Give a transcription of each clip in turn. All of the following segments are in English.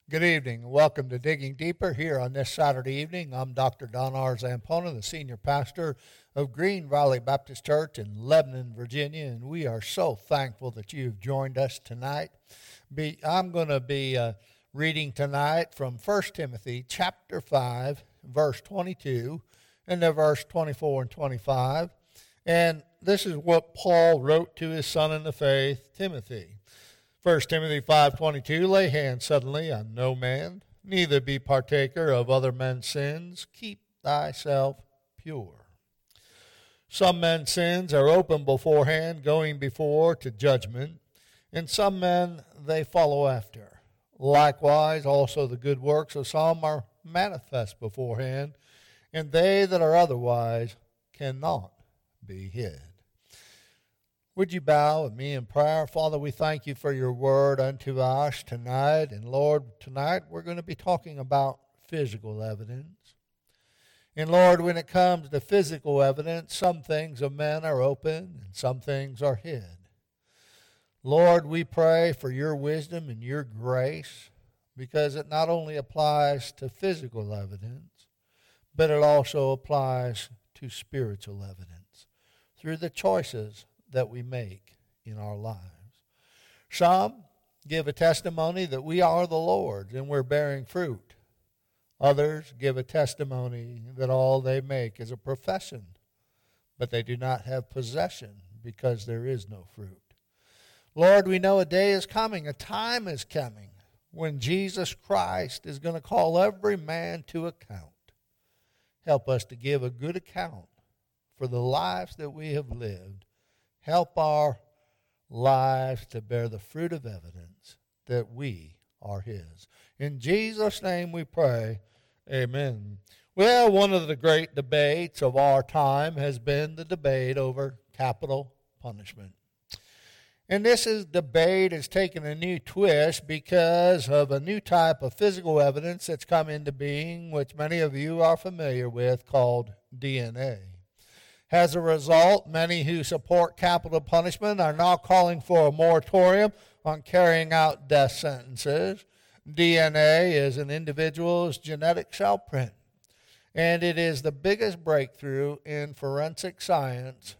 Good evening and welcome to Digging Deeper here on this Saturday evening. I'm Dr. Don R. Zampona, the senior pastor of Green Valley Baptist Church in Lebanon, Virginia, and we are so thankful that you've joined us tonight. I'm going to be reading tonight from 1 Timothy chapter 5, verse 22, and then verse 24 and 25. And this is what Paul wrote to his son in the faith, Timothy. 1 Timothy 5:22, lay hands suddenly on no man, neither be partaker of other men's sins. Keep thyself pure. Some men's sins are open beforehand, going before to judgment, and some men they follow after. Likewise, also the good works of some are manifest beforehand, and they that are otherwise cannot be hid. Would you bow with me in prayer? Father, we thank you for your word unto us tonight. And Lord, tonight we're going to be talking about physical evidence. And Lord, when it comes to physical evidence, some things of men are open and some things are hid. Lord, we pray for your wisdom and your grace, because it not only applies to physical evidence, but it also applies to spiritual evidence through the choices that we make in our lives. Some give a testimony that we are the Lord's and we're bearing fruit. Others give a testimony that all they make is a profession, but they do not have possession because there is no fruit. Lord, we know a day is coming, a time is coming when Jesus Christ is going to call every man to account. Help us to give a good account for the lives that we have lived. Help our lives to bear the fruit of evidence that we are his. In Jesus' name we pray, amen. Well, one of the great debates of our time has been the debate over capital punishment. And this debate has taken a new twist because of a new type of physical evidence that's come into being, which many of you are familiar with, called DNA. As a result, many who support capital punishment are now calling for a moratorium on carrying out death sentences. DNA is an individual's genetic cell print, and it is the biggest breakthrough in forensic science.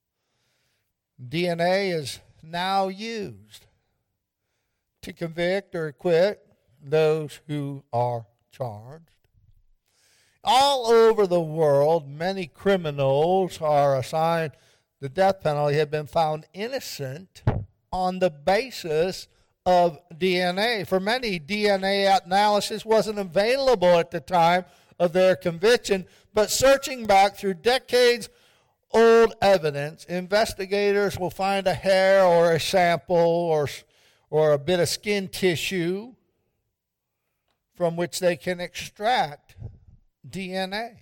DNA is now used to convict or acquit those who are charged. All over the world, many criminals are assigned the death penalty have been found innocent on the basis of DNA. For many, DNA analysis wasn't available at the time of their conviction, but searching back through decades-old evidence, investigators will find a hair or a sample or a bit of skin tissue from which they can extract DNA.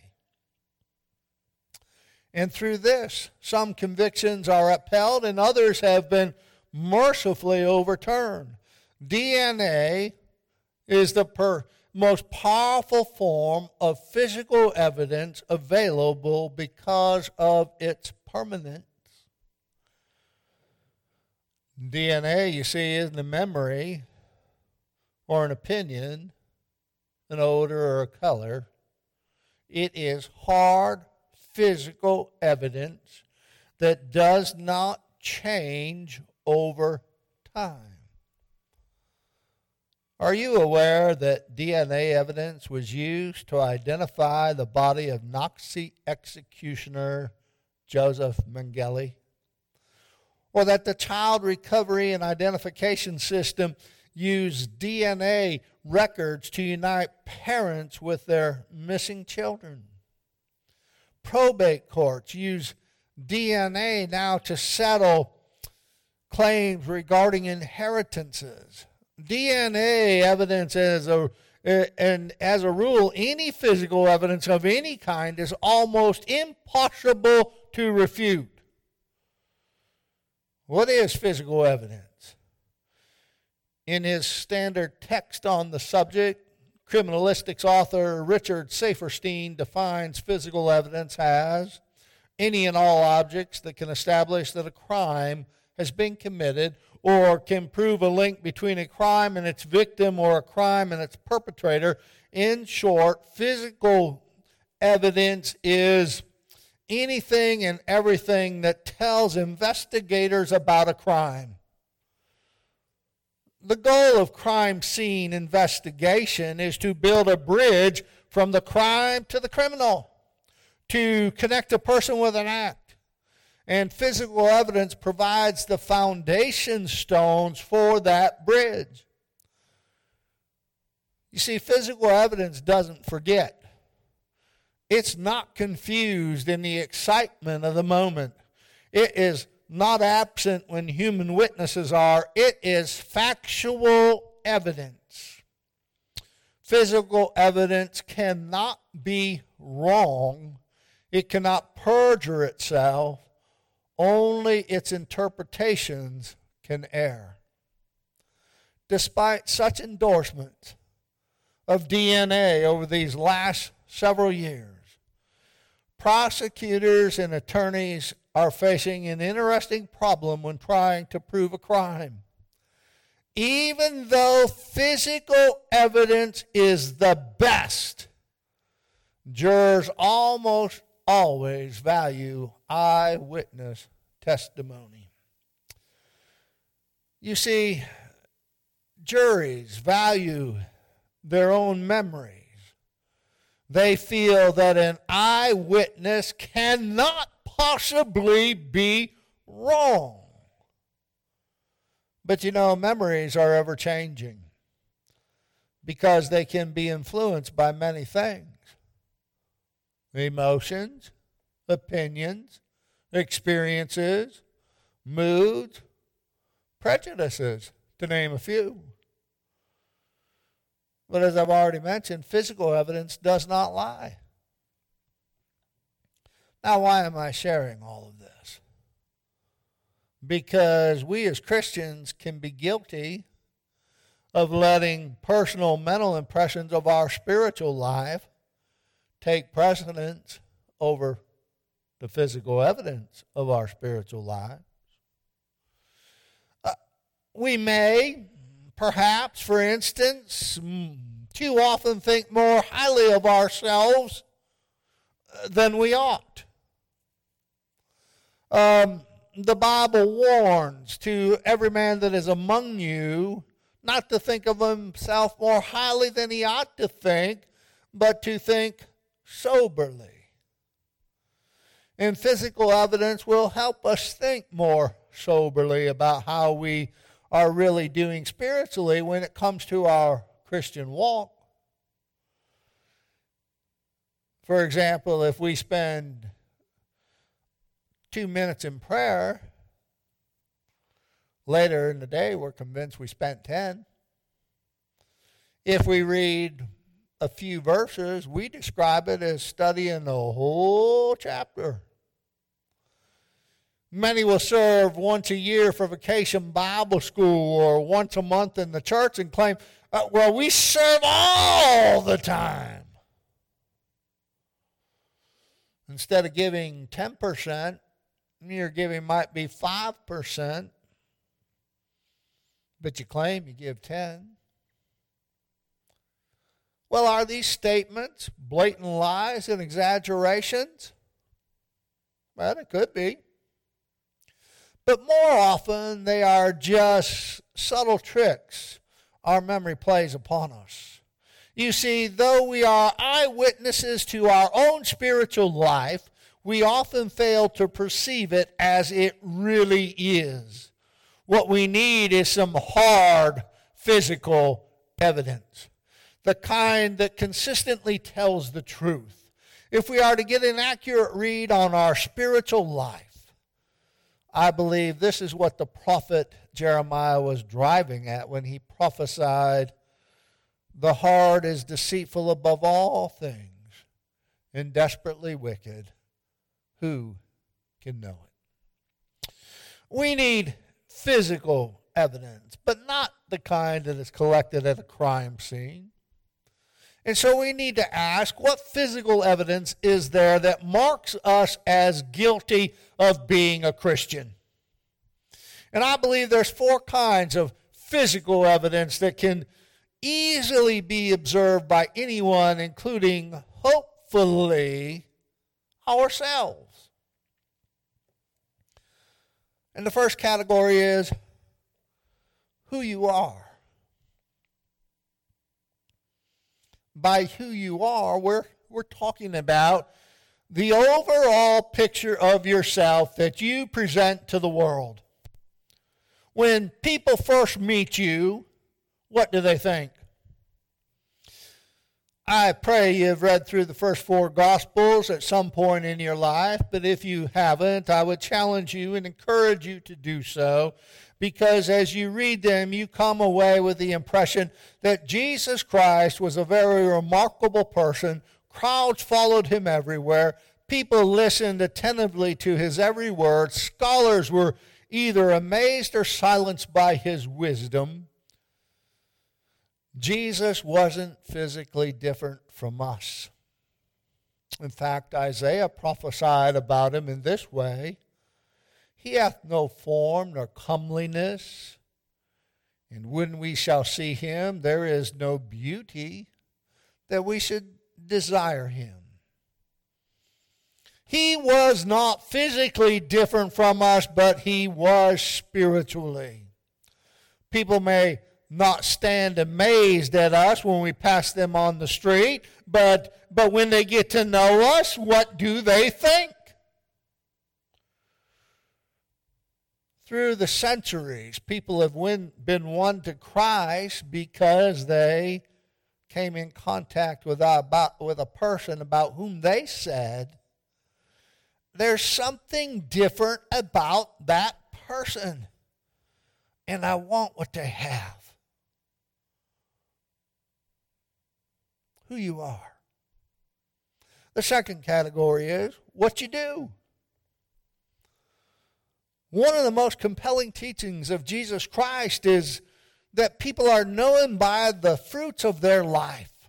And through this, some convictions are upheld and others have been mercifully overturned. DNA is the most powerful form of physical evidence available because of its permanence. DNA, you see, isn't a memory or an opinion, an odor or a color. It is hard physical evidence that does not change over time. Are you aware that DNA evidence was used to identify the body of Nazi executioner Joseph Mengele? Or that the Child Recovery and Identification System used DNA records to unite parents with their missing children? Probate courts use DNA now to settle claims regarding inheritances. DNA evidence as a rule, any physical evidence of any kind is almost impossible to refute. What is physical evidence? In his standard text on the subject, criminalistics author Richard Saferstein defines physical evidence as any and all objects that can establish that a crime has been committed or can prove a link between a crime and its victim or a crime and its perpetrator. In short, physical evidence is anything and everything that tells investigators about a crime. The goal of crime scene investigation is to build a bridge from the crime to the criminal, to connect a person with an act. And physical evidence provides the foundation stones for that bridge. You see, physical evidence doesn't forget. It's not confused in the excitement of the moment. It is not absent when human witnesses are. It is factual evidence. Physical evidence cannot be wrong. It cannot perjure itself. Only its interpretations can err. Despite such endorsements of DNA over these last several years, prosecutors and attorneys are facing an interesting problem when trying to prove a crime. Even though physical evidence is the best, jurors almost always value eyewitness testimony. You see, juries value their own memories. They feel that an eyewitness cannot possibly be wrong. But you know, memories are ever changing because they can be influenced by many things. Emotions, opinions, experiences, moods, prejudices, to name a few. But as I've already mentioned, physical evidence does not lie. Now, why am I sharing all of this? Because we as Christians can be guilty of letting personal mental impressions of our spiritual life take precedence over the physical evidence of our spiritual lives. We may, perhaps, for instance, too often think more highly of ourselves than we ought. The Bible warns to every man that is among you not to think of himself more highly than he ought to think, but to think soberly. And physical evidence will help us think more soberly about how we are really doing spiritually when it comes to our Christian walk. For example, if we spend 2 minutes in prayer, later in the day we're convinced we spent 10. If we read a few verses, we describe it as studying the whole chapter. Many will serve once a year for vacation Bible school or once a month in the church and claim, well, we serve all the time. Instead of giving 10%, your giving might be 5%, but you claim you give 10. Well, are these statements blatant lies and exaggerations? Well, it could be. But more often, they are just subtle tricks our memory plays upon us. You see, though we are eyewitnesses to our own spiritual life, we often fail to perceive it as it really is. What we need is some hard physical evidence, the kind that consistently tells the truth. If we are to get an accurate read on our spiritual life, I believe this is what the prophet Jeremiah was driving at when he prophesied, "The heart is deceitful above all things and desperately wicked. Who can know it?" We need physical evidence, but not the kind that is collected at a crime scene. And so we need to ask, what physical evidence is there that marks us as guilty of being a Christian? And I believe there's 4 kinds of physical evidence that can easily be observed by anyone, including, hopefully, ourselves. And the first category is who you are. By who you are, we're talking about the overall picture of yourself that you present to the world. When people first meet you, what do they think? I pray you've read through the first 4 Gospels at some point in your life, but if you haven't, I would challenge you and encourage you to do so, because as you read them, you come away with the impression that Jesus Christ was a very remarkable person. Crowds followed him everywhere. People listened attentively to his every word. Scholars were either amazed or silenced by his wisdom. Jesus wasn't physically different from us. In fact, Isaiah prophesied about him in this way: He hath no form nor comeliness, and when we shall see him, there is no beauty that we should desire him. He was not physically different from us, but he was spiritually. People may not stand amazed at us when we pass them on the street, but when they get to know us, what do they think? Through the centuries, people have been won to Christ because they came in contact with a person about whom they said, there's something different about that person, and I want what they have. Who you are. The second category is what you do. One of the most compelling teachings of Jesus Christ is that people are known by the fruits of their life.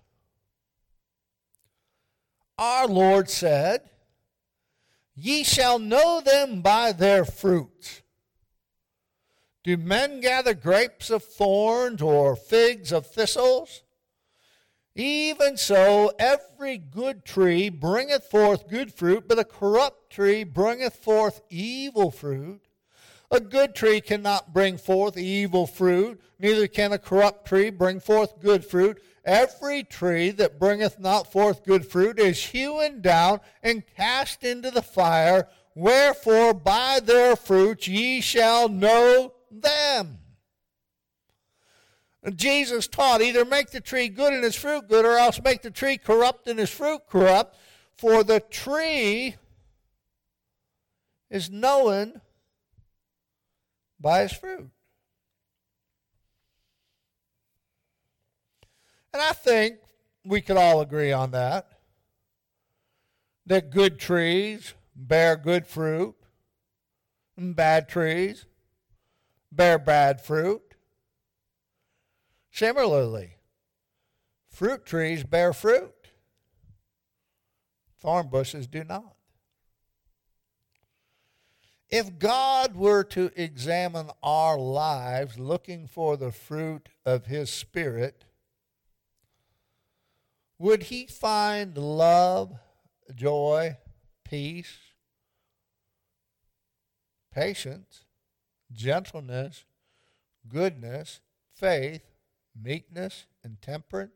Our Lord said, "Ye shall know them by their fruits. Do men gather grapes of thorns or figs of thistles? Even so, every good tree bringeth forth good fruit, but a corrupt tree bringeth forth evil fruit. A good tree cannot bring forth evil fruit, neither can a corrupt tree bring forth good fruit. Every tree that bringeth not forth good fruit is hewn down and cast into the fire. Wherefore by their fruits ye shall know them." Jesus taught, either make the tree good and its fruit good, or else make the tree corrupt and its fruit corrupt. For the tree is known by its fruit. And I think we could all agree on that good trees bear good fruit, and bad trees bear bad fruit. Similarly, fruit trees bear fruit. Thorn bushes do not. If God were to examine our lives looking for the fruit of his Spirit, would he find love, joy, peace, patience, gentleness, goodness, faith, meekness, and temperance?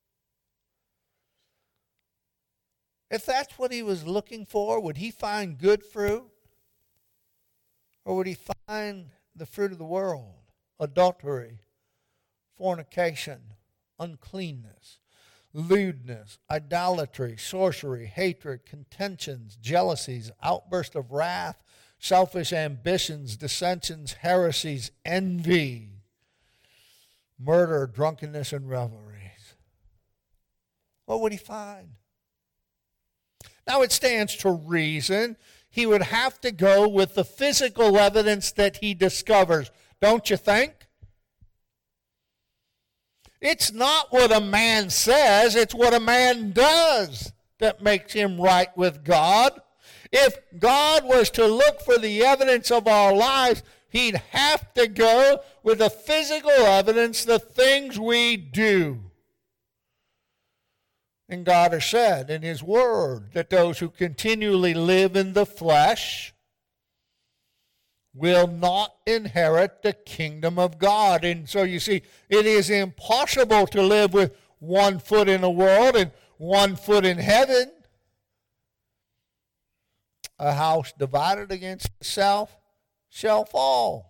If that's what he was looking for, would he find good fruit? Or would he find the fruit of the world, adultery, fornication, uncleanness, lewdness, idolatry, sorcery, hatred, contentions, jealousies, outbursts of wrath, selfish ambitions, dissensions, heresies, envy, murder, drunkenness, and revelries? What would he find? Now it stands to reason he would have to go with the physical evidence that he discovers, don't you think? It's not what a man says, it's what a man does that makes him right with God. If God was to look for the evidence of our lives, He'd have to go with the physical evidence, the things we do. And God has said in His Word that those who continually live in the flesh will not inherit the kingdom of God. And so you see, it is impossible to live with one foot in the world and one foot in heaven. A house divided against itself shall fall.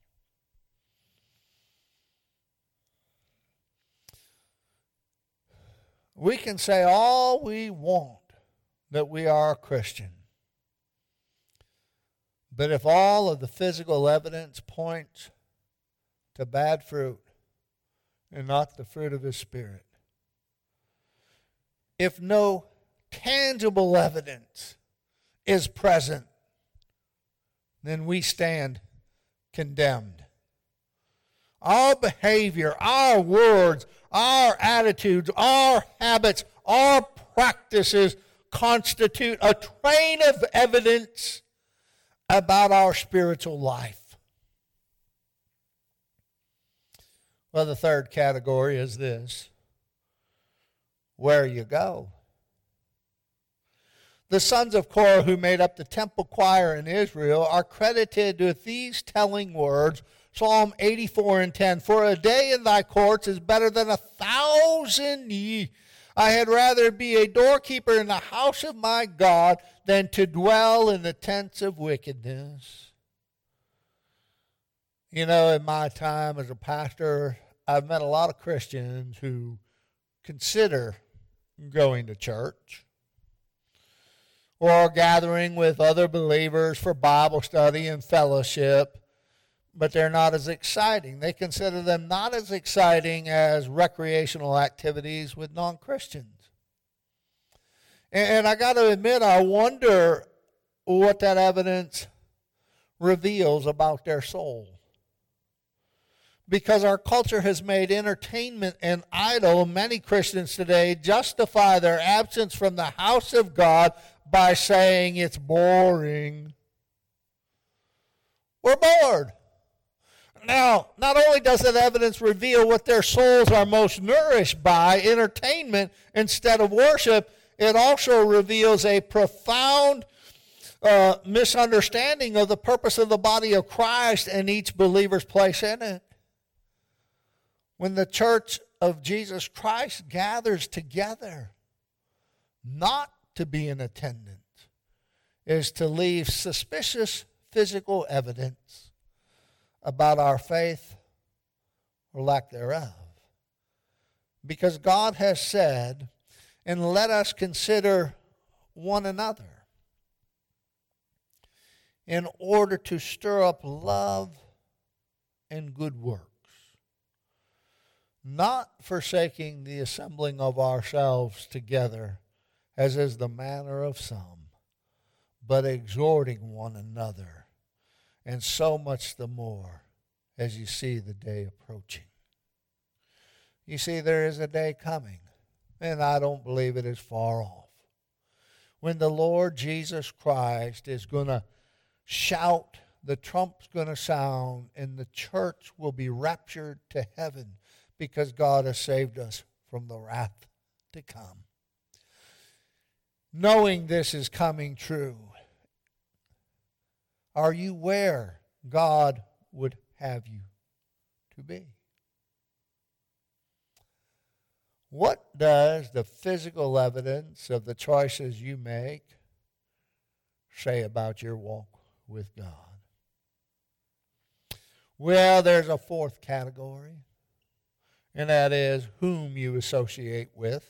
We can say all we want that we are a Christian. But if all of the physical evidence points to bad fruit and not the fruit of His Spirit, if no tangible evidence is present, then we stand condemned. Our behavior, our words, our attitudes, our habits, our practices constitute a train of evidence about our spiritual life. Well, the third category is this: where you go. The sons of Korah who made up the temple choir in Israel are credited with these telling words, Psalm 84:10, "For a day in thy courts is better than 1,000 years. I had rather be a doorkeeper in the house of my God than to dwell in the tents of wickedness." You know, in my time as a pastor, I've met a lot of Christians who consider going to church or gathering with other believers for Bible study and fellowship, but they're not as exciting. They consider them not as exciting as recreational activities with non-Christians. And I got to admit, I wonder what that evidence reveals about their soul. Because our culture has made entertainment an idol, many Christians today justify their absence from the house of God by saying it's boring. We're bored. Now, not only does that evidence reveal what their souls are most nourished by, entertainment instead of worship, it also reveals a profound misunderstanding of the purpose of the body of Christ and each believer's place in it. When the church of Jesus Christ gathers together, not to be in attendance, is to leave suspicious physical evidence about our faith or lack thereof. Because God has said, and let us consider one another in order to stir up love and good works, not forsaking the assembling of ourselves together, as is the manner of some, but exhorting one another, and so much the more as you see the day approaching. You see, there is a day coming, and I don't believe it is far off, when the Lord Jesus Christ is going to shout, the trump's going to sound, and the church will be raptured to heaven because God has saved us from the wrath to come. Knowing this is coming true, are you where God would have you to be? What does the physical evidence of the choices you make say about your walk with God? Well, there's a fourth category, and that is whom you associate with.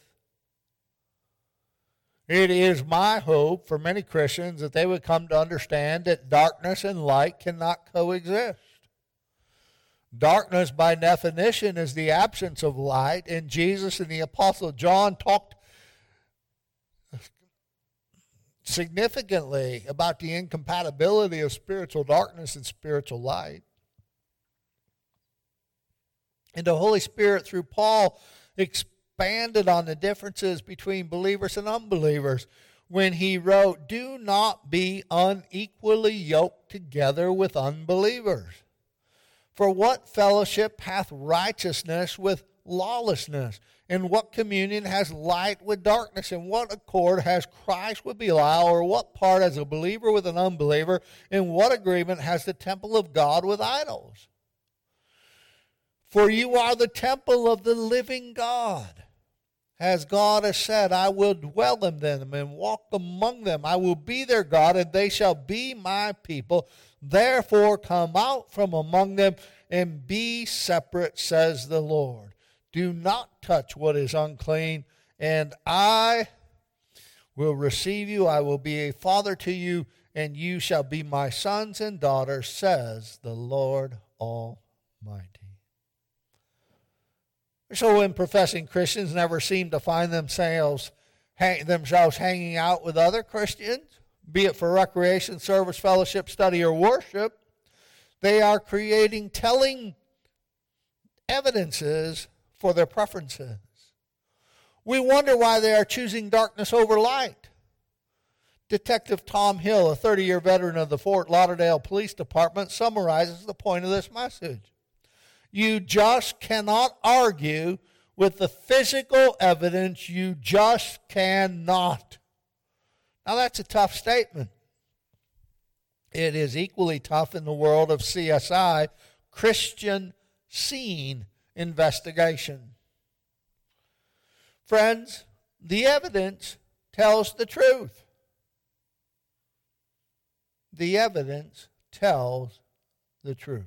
It is my hope for many Christians that they would come to understand that darkness and light cannot coexist. Darkness, by definition, is the absence of light, and Jesus and the Apostle John talked significantly about the incompatibility of spiritual darkness and spiritual light. And the Holy Spirit, through Paul, expanded on the differences between believers and unbelievers when he wrote, "Do not be unequally yoked together with unbelievers." For what fellowship hath righteousness with lawlessness? And what communion has light with darkness? And what accord has Christ with Belial? Or what part has a believer with an unbeliever? And what agreement has the temple of God with idols? For you are the temple of the living God. As God has said, I will dwell in them and walk among them. I will be their God, and they shall be my people. Therefore come out from among them and be separate, says the Lord. Do not touch what is unclean, and I will receive you. I will be a father to you, and you shall be my sons and daughters, says the Lord Almighty. So when professing Christians never seem to find themselves hanging out with other Christians, be it for recreation, service, fellowship, study, or worship, they are creating telling evidences for their preferences. We wonder why they are choosing darkness over light. Detective Tom Hill, a 30-year veteran of the Fort Lauderdale Police Department, summarizes the point of this message. You just cannot argue with the physical evidence. You just cannot. Now that's a tough statement. It is equally tough in the world of CSI, Christian Scene Investigation. Friends, the evidence tells the truth. The evidence tells the truth.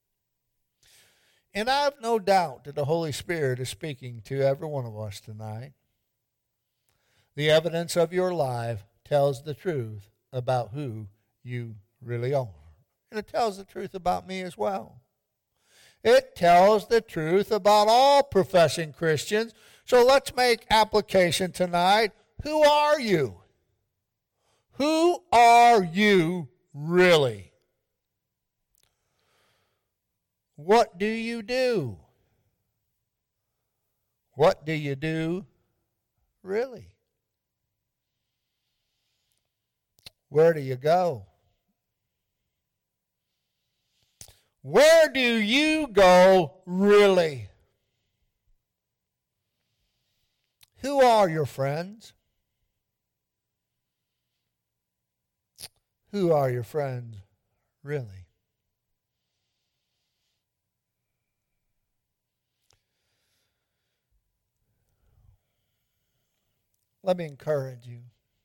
And I have no doubt that the Holy Spirit is speaking to every one of us tonight. The evidence of your life tells the truth about who you really are. And it tells the truth about me as well. It tells the truth about all professing Christians. So let's make application tonight. Who are you? Who are you really? What do you do? What do you do really? Where do you go? Where do you go really? Who are your friends? Who are your friends really? Let me encourage you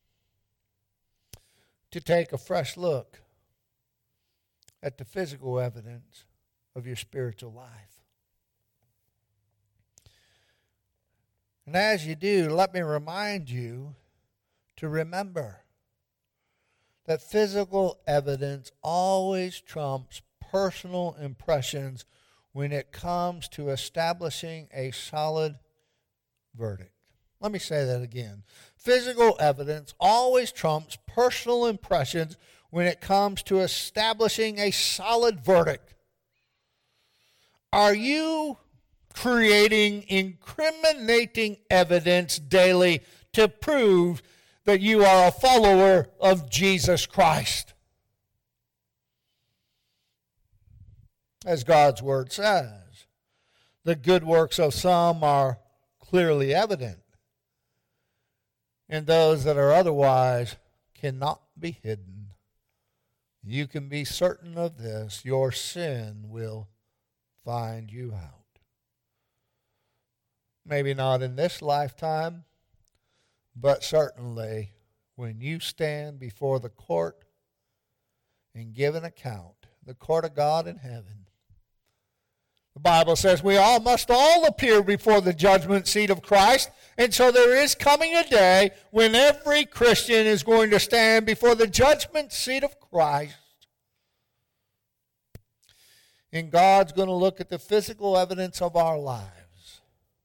to take a fresh look at the physical evidence of your spiritual life. And as you do, let me remind you to remember that physical evidence always trumps personal impressions when it comes to establishing a solid verdict. Let me say that again. Physical evidence always trumps personal impressions when it comes to establishing a solid verdict. Are you creating incriminating evidence daily to prove that you are a follower of Jesus Christ? As God's Word says, the good works of some are clearly evident, and those that are otherwise cannot be hidden. You can be certain of this: your sin will find you out. Maybe not in this lifetime, but certainly when you stand before the court and give an account, the court of God in heaven. The Bible says we must all appear before the judgment seat of Christ. And so there is coming a day when every Christian is going to stand before the judgment seat of Christ. And God's going to look at the physical evidence of our lives.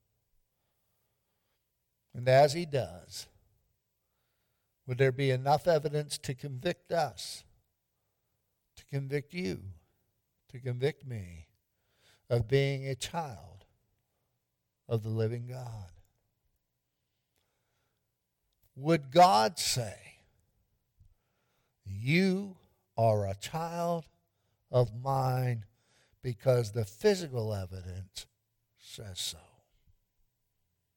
And as He does, would there be enough evidence to convict us, to convict you, to convict me of being a child of the living God? Would God say, you are a child of mine because the physical evidence says so.